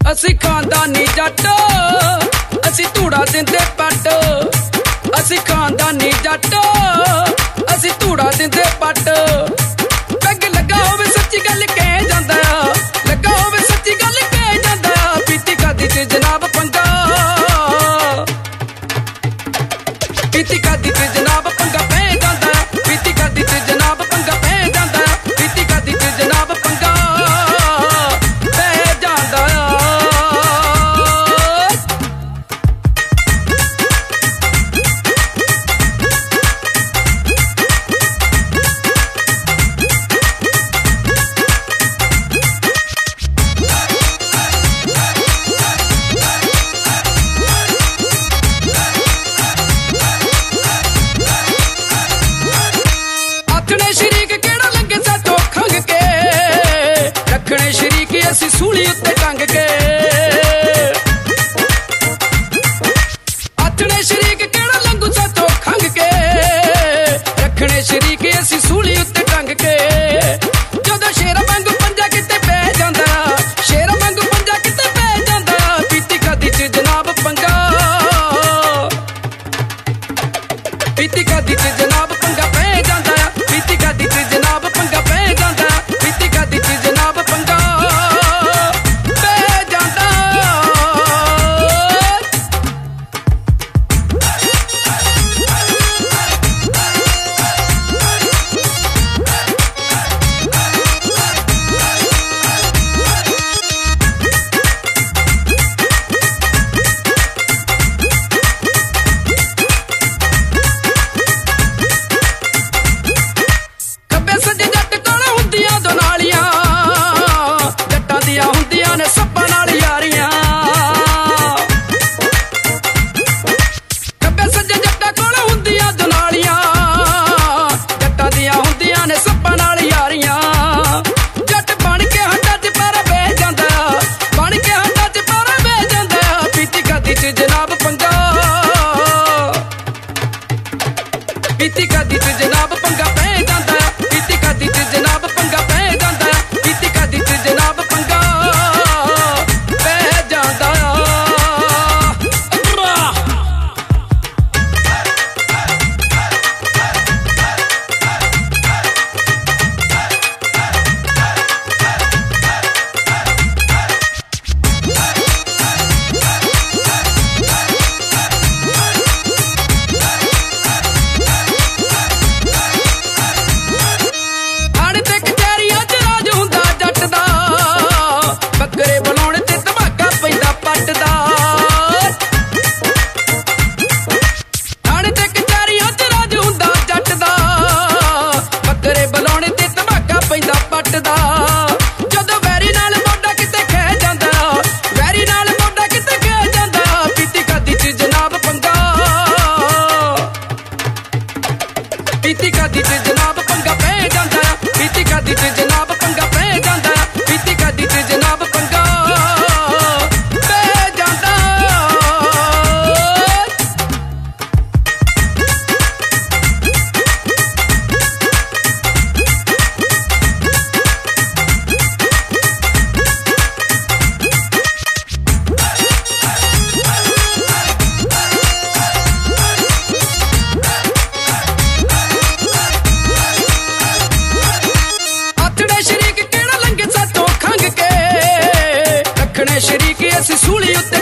ਅਸੀਂ ਖਾਨਦਾਨੀ ਜੱਟ ਅਸੀਂ ਧੂੜਾ ਦਿੰਦੇ ਪੱਟ ਅਸੀਂ ਖਾਨਦਾਨੀ ਜੱਟ ਅਸੀਂ ਧੂੜਾ ਦਿੰਦੇ ਪੱਟ ਪੈਗ ਲੱਗਾ ਹੋਵੇ ਸੱਚੀ ਗੱਲ ਕਹਿ ਜਾਂਦਾ ਲੱਗਾ ਹੋਵੇ ਸੱਚੀ ਗੱਲ ਕਹਿ ਜਾਂਦਾ ਪੀਤੀ ਕਾਦੀ ਚ ਜਨਾਬ ਪੰਗਾ ਪੀਤੀ ਕਾਦੀ ਚ ਜਨਾਬ ਪੰਗਾ ਪੈ ਜਾਂਦਾ ਪੀਤੀ ਕਾਦੀ ਚ ਜਨਾਬ ਪੰਗਾ ਪੈ ਜਾਂਦਾ ਪੀਤੀ ਕਾਦੀ ਚ ਜਨਾਬ ਪੰਗਾ ਪੈ ਜਾਂਦਾ रखने शरीक असी सूली उत्ते टंग के आथने शरीक केड़ा लंगू साथों खंग के रखने शरीक असी सूली उत्ते टंग के जदों शेर वांगू पंजा किते पै जांदा शेर वांगू पंजा किते पै जांदा पीती कादी च जनाब पंगा पीती कादी च जनाब पंगा पै जांदा पीती कादी च जनाब पंगा पै जांदा पीती कादी च जनाब पंगा पीती कादी च जनाब पंगा पै जांदा पीती कादी च जनाब पंगा पै जांदा पीती कादी च जनाब पंगा पै जांदा जदों वैरी नाल मोढा किते खह जांदा वैरी नाल मोढा किते खह जांदा पीती कादी च जनाब पंगा पीती कादी च जनाब पंगा पै जांदा पीती कादी च जनाब पंगा पै जांदा पीती कादी च जनाब पंगा पै जांदा शरीक असी सूली उत्ते